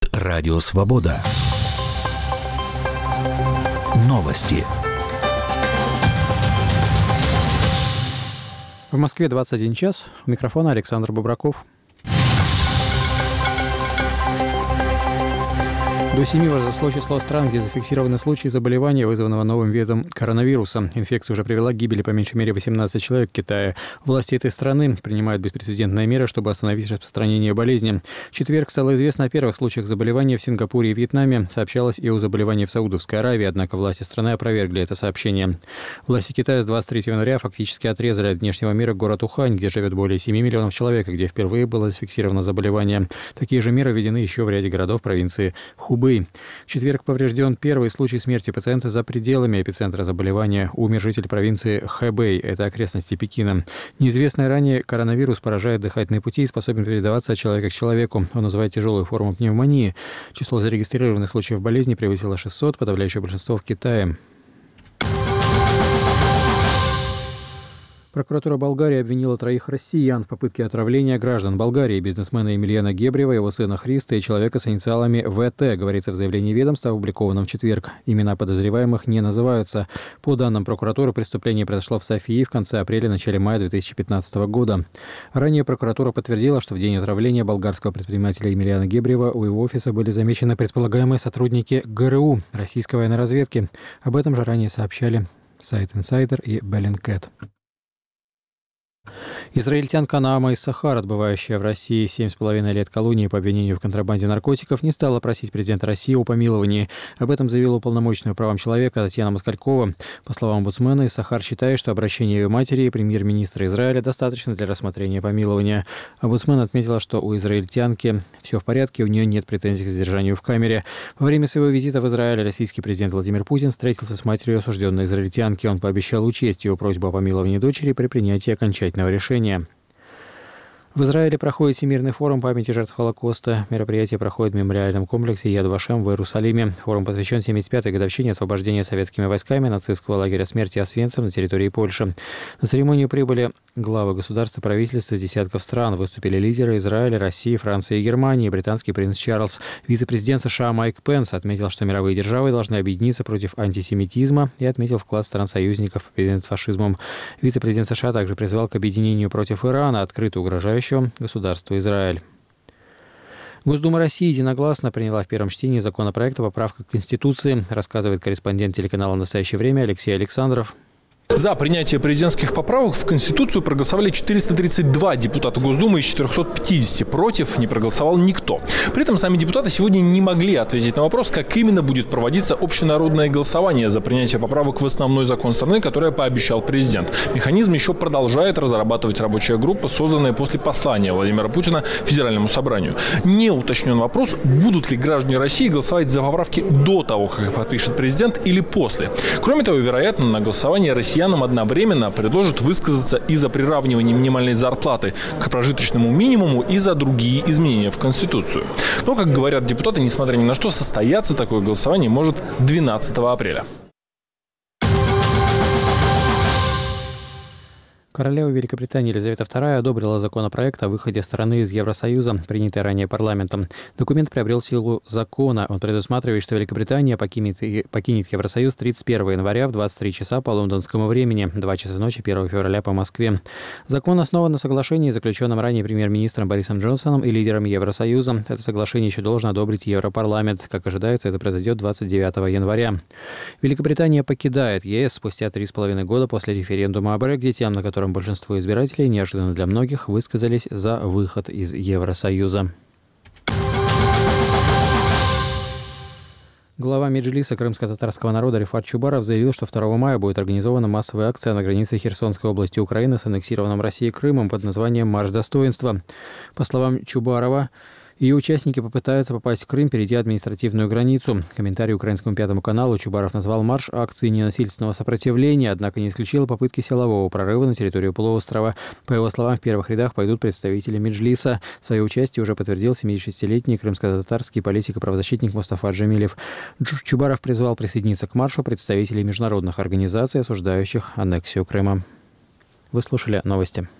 Радио Свобода. Новости. В Москве 21 час. У микрофона Александр Бобраков. До 7 возросло число стран, где зафиксированы случаи заболевания, вызванного новым видом коронавируса. Инфекция уже привела к гибели по меньшей мере 18 человек в Китае. Власти этой страны принимают беспрецедентные меры, чтобы остановить распространение болезни. В четверг стало известно о первых случаях заболевания в Сингапуре и Вьетнаме. Сообщалось и о заболевании в Саудовской Аравии, однако власти страны опровергли это сообщение. Власти Китая с 23 января фактически отрезали от внешнего мира город Ухань, где живет более 7 миллионов человек, и где впервые было зафиксировано заболевание. Такие же меры введены еще в ряде городов провинции Хубэй. В четверг поврежден первый случай смерти пациента за пределами эпицентра заболевания. Умер житель провинции Хэбэй, это окрестности Пекина. Неизвестный ранее коронавирус поражает дыхательные пути и способен передаваться от человека к человеку. Он вызывает тяжелую форму пневмонии. Число зарегистрированных случаев болезни превысило 600, подавляющее большинство в Китае. Прокуратура Болгарии обвинила 3 россиян в попытке отравления граждан Болгарии: бизнесмена Емельяна Гебрева, его сына Христа и человека с инициалами ВТ, говорится в заявлении ведомства, опубликованном в четверг. Имена подозреваемых не называются. По данным прокуратуры, преступление произошло в Софии в конце апреля-начале мая 2015 года. Ранее прокуратура подтвердила, что в день отравления болгарского предпринимателя Емельяна Гебрева у его офиса были замечены предполагаемые сотрудники ГРУ, российской военной разведки. Об этом же ранее сообщали сайт Insider и Bellingcat. Израильтянка Наама Иссахар, отбывающая в России 7,5 лет колонии по обвинению в контрабанде наркотиков, не стала просить президента России о помиловании. Об этом заявила уполномоченная правам человека Татьяна Москалькова. По словам омбудсмена, Иссахар считает, что обращение ее матери и премьер-министра Израиля достаточно для рассмотрения помилования. Омбудсмен отметила, что у израильтянки все в порядке, у нее нет претензий к задержанию в камере. Во время своего визита в Израиль российский президент Владимир Путин встретился с матерью осужденной израильтянки. Он пообещал учесть ее просьбу о помиловании дочери при принятии окончательного решения. В Израиле проходит Всемирный форум памяти жертв Холокоста. Мероприятие проходит в мемориальном комплексе Яд Вашем в Иерусалиме. Форум посвящен 75-й годовщине освобождения советскими войсками нацистского лагеря смерти Освенцим на территории Польши. На церемонию прибыли главы государств и правительств из десятков стран. Выступили лидеры Израиля, России, Франции и Германии. Британский принц Чарльз. Вице-президент США Майк Пенс отметил, что мировые державы должны объединиться против антисемитизма, и отметил вклад стран-союзников в победу над фашизмом. Вице-президент США также призвал к объединению против Ирана, открыто угрожающего государству Израиль. Госдума России единогласно приняла в первом чтении законопроект о поправках к Конституции, рассказывает корреспондент телеканала «Настоящее время» Алексей Александров. За принятие президентских поправок в Конституцию проголосовали 432 депутата Госдумы из 450. Против не проголосовал никто. При этом сами депутаты сегодня не могли ответить на вопрос, как именно будет проводиться общенародное голосование за принятие поправок в основной закон страны, которое пообещал президент. Механизм еще продолжает разрабатывать рабочая группа, созданная после послания Владимира Путина Федеральному собранию. Не уточнен вопрос, будут ли граждане России голосовать за поправки до того, как их подпишет президент, или после. Кроме того, вероятно, на голосование россиян одновременно предложат высказаться и за приравнивание минимальной зарплаты к прожиточному минимуму, и за другие изменения в Конституцию. Но, как говорят депутаты, несмотря ни на что, состояться такое голосование может 12 апреля. Королева Великобритании Елизавета II одобрила законопроект о выходе страны из Евросоюза, принятый ранее парламентом. Документ приобрел силу закона. Он предусматривает, что Великобритания покинет Евросоюз 31 января в 23 часа по лондонскому времени, 2 часа ночи 1 февраля по Москве. Закон основан на соглашении, заключенном ранее премьер-министром Борисом Джонсоном и лидерами Евросоюза. Это соглашение еще должен одобрить Европарламент. Как ожидается, это произойдет 29 января. Великобритания покидает ЕС спустя 3,5 года после референдума о Брексите, на котором большинство избирателей, неожиданно для многих, высказались за выход из Евросоюза. Глава Меджлиса крымско-татарского народа Рифат Чубаров заявил, что 2 мая будет организована массовая акция на границе Херсонской области Украины с аннексированным Россией Крымом под названием «Марш достоинства». По словам Чубарова, ее участники попытаются попасть в Крым, перейдя административную границу. Комментарий украинскому Пятому каналу Чубаров назвал марш акцией ненасильственного сопротивления, однако не исключил попытки силового прорыва на территорию полуострова. По его словам, в первых рядах пойдут представители Меджлиса. Свое участие уже подтвердил 76-летний крымско-татарский политик и правозащитник Мустафа Джамилев. Чубаров призвал присоединиться к маршу представителей международных организаций, осуждающих аннексию Крыма. Вы слушали новости.